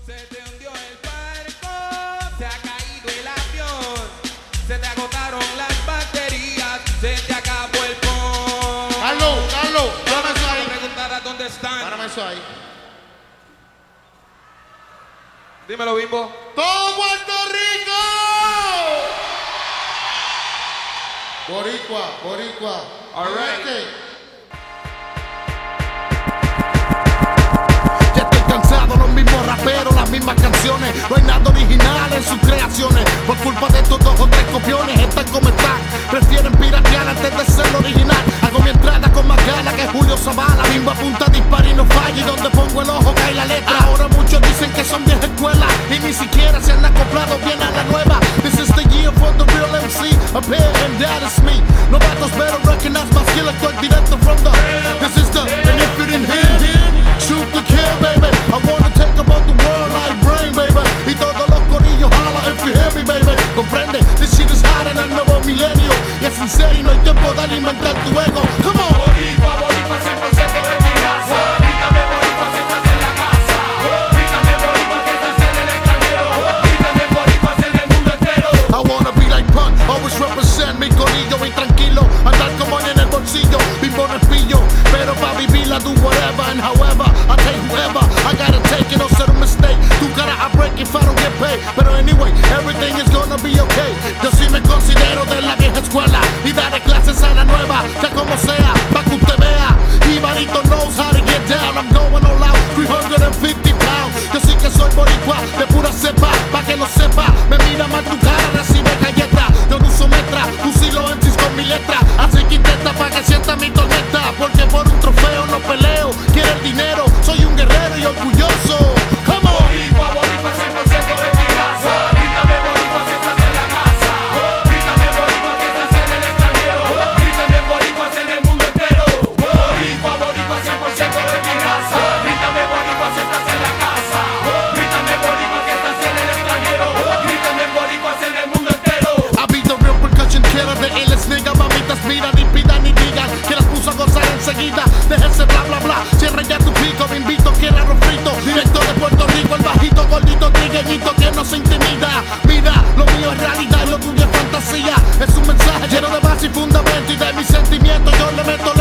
Se te hundió el barco, se ha caído el avión, se te agotaron las baterías, se te acabó el pon. Carlos, párame eso ahí. Preguntarás dónde están. Párame eso ahí. Dímelo, Bimbo. ¡Todo Puerto Rico! Boricua. All right. Ya estoy cansado, los mismos raperos, las mismas canciones. No hay nada original en sus creaciones. Por culpa de estos 2 o 3 copiones, están como están. Prefieren piratear antes de ser original. Hago mi entrada con más ganas que Julio Zavala. Bimbo apunta, dispara y no falla. Y donde pongo el ojo cae la letra. Ahora muchos dicen que son vieja escuela y ni siquiera se han acoplado bien a la nueva. This is the year for the real MC. Appear and that is me. Novatos better recognize my skill. Estoy directo from the. This is the. And if you didn't hear, shoot to kill, baby. I wanna take about the world like brain, baby. Y todos los corillos holla if you hear me, baby. Comprende, this shit is hot en el nuevo milenio. Y es en serio, no hay tiempo de alimentar tu ego. Come on. Boricua, 100% de mi raza. Grítame, Boricua, si estás en la casa. Grítame, Boricua, que estás en el extranjero. Grítame, Boricua, en el mundo entero. I wanna be like Pun, always represent mi corillo. Y tranquilo, andar como en el bolsillo. Bimbo no es pillo, pero pa' vivirla do whatever and however. I take whoever, I gotta take it, no ser un mistake. Tu cara I break if I don't get paid. Pero anyway, everything is gonna be okay. Yo sí me considero de la vieja escuela y daré clases a la nueva, ya como sea, pa' que usted vea. Ibarito knows how to get down. I'm going all out, 350 pounds. Yo sí que soy boricua, de pura cepa, pa' que lo sepa. Me mira mal tu cara, recibe galleta. Yo no uso metra, fusilo MCs con mi letra. Así que intenta pa' que sienta mi tormenta. Porque por un trofeo no peleo, quiero el dinero. Soy un guerrero y orgulloso. Come on. Boricua, 100% de mi raza. Grítame, Boricua, si estás en la casa. Grítame, Boricua, que estás en el extranjero. Grítame, Boricua, en el mundo entero. Boricua, 100% de mi raza. Grítame, Boricua, si estás en la casa. Grítame, Boricua, que estás en el extranjero. Grítame, Boricua, en el mundo entero. I be the real percussion killer, the illest nigga. Mamitas miran y pidan y digan que las puso a gozar enseguida. Déjense bla bla bla, cierra ya tu pico. Me invito, quiero arroz frito. Directo de Puerto Rico, el bajito, gordito, trigueñito que no se intimida. Mira, lo mío es realidad y lo tuyo es fantasía. Es un mensaje lleno de base y fundamento y de mis sentimientos. Yo le meto